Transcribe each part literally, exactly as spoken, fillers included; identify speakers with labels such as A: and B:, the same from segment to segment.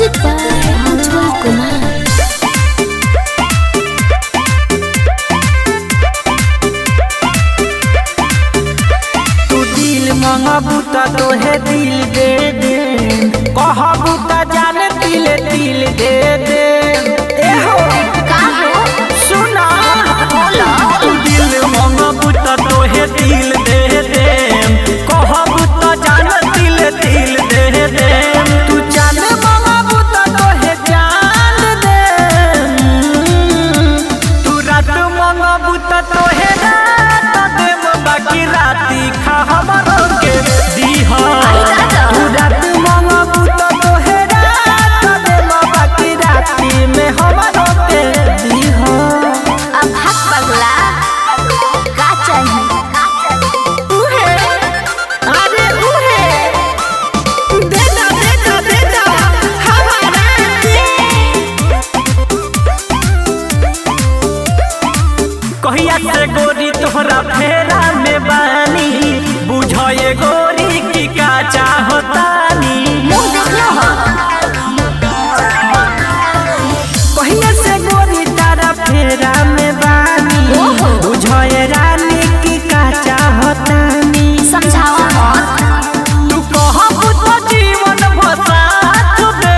A: Music by Ujjwal Kumar.
B: मंगबू तोहे दिल दे दे, कहबू त जान दिल दिल दे दे। ए हो
A: का हो
B: सुना
A: बोला
B: दिल मंगबू तोहे दिल दे दे, कहबू त जान दिल दिल दे दे। तू जान मंगबू तोहे जान दे, तू रात मंगबू तोहे रात दे, बाकी राती खा हमर कहिया से गोरी तोहरा फेरा में बानी, बुझे गोरी की का चाहतानी। कहिया से गोरी तारा फेरा में बानी, बुझे रानी की का चाहतानी।
A: समझावा
B: तू कहबू तो जीवन भसात दे,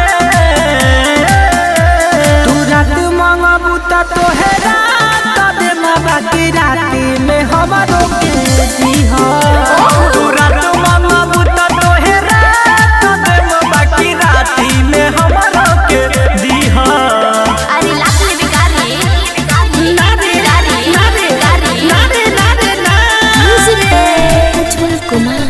B: तू रात मंगबू त तोहे बाकी राती में हमारो के दीहा। तू रात मंगबू त तोहे रात देम, बाकी राती में हमारो के दीहा।
A: अरे लाख ले बिकारी
B: ना दे ना दे ना दे ना दे ना दे ना।
A: Music by Ujjwal Kumar.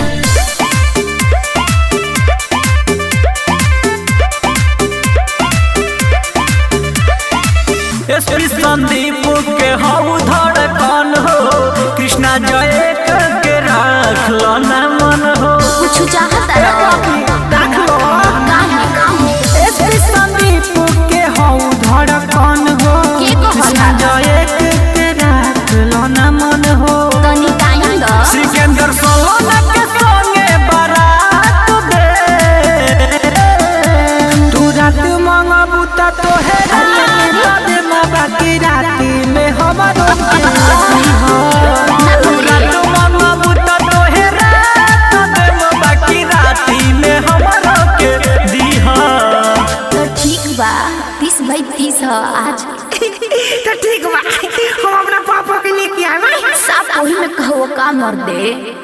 B: SP Sandeep के हऊ धड़कन हो, कृष्णा जय के राख लो ना मन हो।
A: कुछ चाहता
B: राख लो एसपी संदीप के हऊ धड़कन हो, कृष्णा जय के राख लो ना मन हो।
A: तनी टाइम द
B: सिकंदर सोना के संगे बारात दे, तू रात मंगबू त तोहे रात दे, बाकी राती में हमारो के दीहा। तू रात मंगबू त तोहे रात दे, बाकी राती में हमारो के दीहा।
A: तो ठीक बा, तीस बाई तीस है आज।
B: तो ठीक बा, हम अपना पापा के लेके आए।
A: साफ वही में कहो का मर दे।